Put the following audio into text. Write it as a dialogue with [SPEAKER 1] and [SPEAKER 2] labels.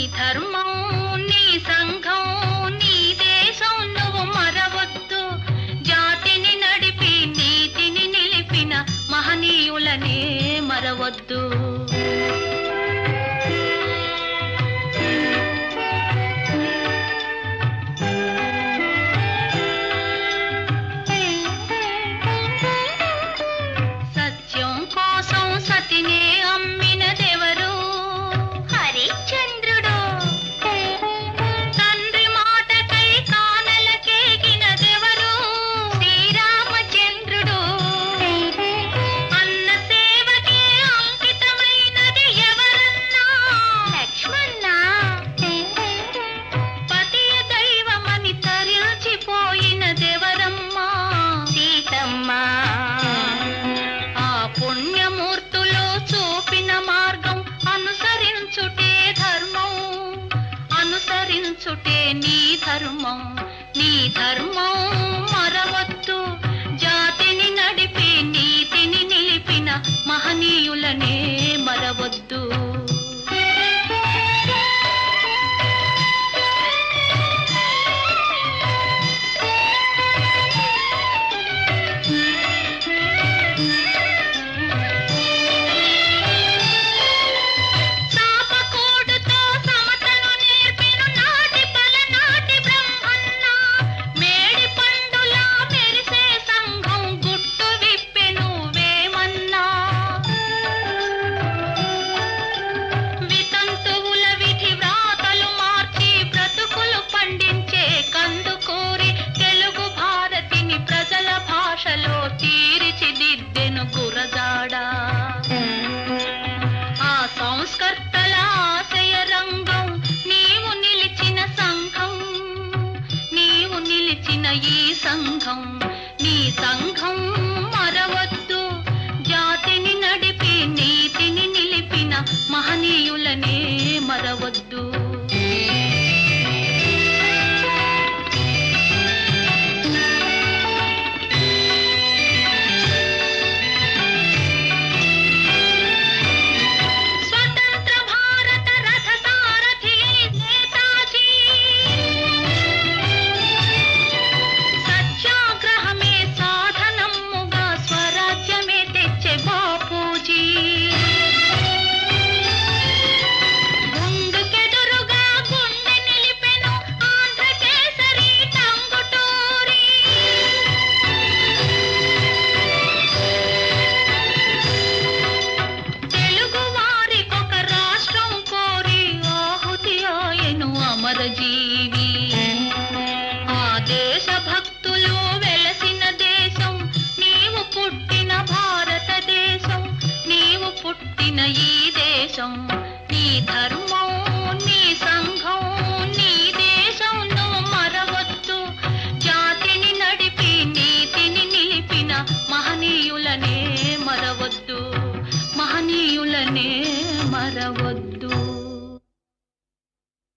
[SPEAKER 1] ధర్మం నీ సంఘం నీ దేశం నువ్వు మరవద్దు. జాతిని నడిపి నీతిని నిలిపిన మహనీయులనే మరవద్దు. సత్యం కోసం సతినే అమ్మినదెవరు? హరిశ్చంద్రుడు. తండ్రి మాటకై కానలకేగినదెవరు? శ్రీరామచంద్రుడు. అన్న సేవకే అంకితమైనది ఎవరన్నా? లక్ష్మణ. పతియ దైవమని తరించిపోయినదెవరమ్మా? సీతమ్మ. పుణ్యమూర్తులు చూపిన మార్గం అనుసరించుటే ధర్మం, అనుసరించుటే నీ ధర్మం. నీ ధర్మం మరవద్దు. జాతిని నడిపి నీతిని నిలిపిన మహనీయులనే మరవద్దు. తీర్చిదిద్దెను గురజాడ. ఆ సంస్కర్తల ఆశయ రంగం నీవు నిలిచిన సంఘం, నీవు నిలిచిన ఈ సంఘం. నీ సంఘం మరవద్దు. జాతిని నడిపి నీతిని నిలిపిన మహనీయులనే మరవద్దు.